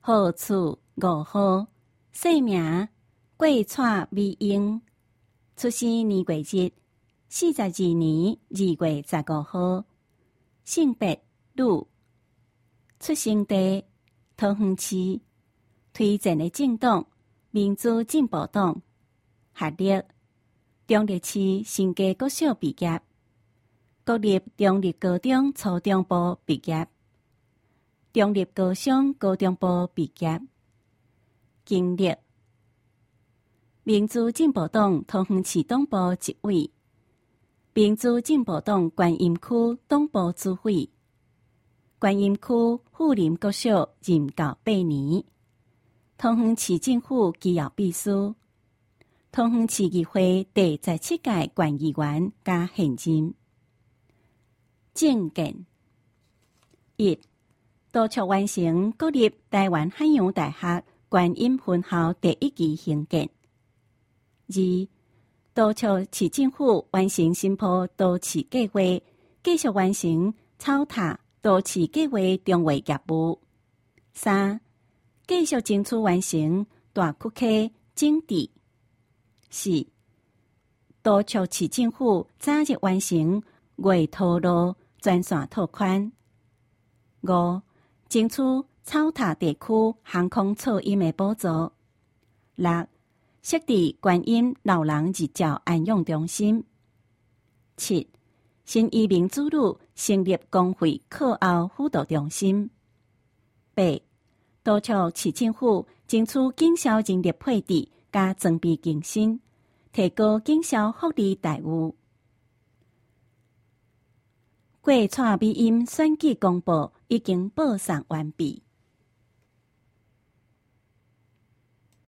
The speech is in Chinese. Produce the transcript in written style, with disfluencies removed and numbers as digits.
号厝5號，姓名郭蔡美英，出生年月日42年2月15號，性別女，出生地桃園市，推薦的政黨民主進步黨，學歷中壢市新家國小畢業，國立中壢高中初中部畢業，中壢高商高中部畢業。經歷民主進步黨桃園市黨部執委，民主進步黨觀音區黨部主委，觀音區婦林國小任教8年，桃園市政府機要秘書，桃園市議會第17屆縣議員加現任。政見1. 督促完成國立台灣海洋大學觀音分校第1期興建。2. 督促市政府完成新埔都市計劃，繼續完成草塔都市計劃中劃業務。3. 繼續爭取完成大堀溪整治。4. 督促市政府早日完成月桃路專線拓寬。5. 爭取草塔地區航空噪音的補助。6. 設置觀音老人日照安養中心。7. 新移民子女成立公費課後輔導中心。8. 督促市政府爭取警消人力配置加裝備更新，提高警消福利待遇。郭蔡美英選舉公報已經報送完畢。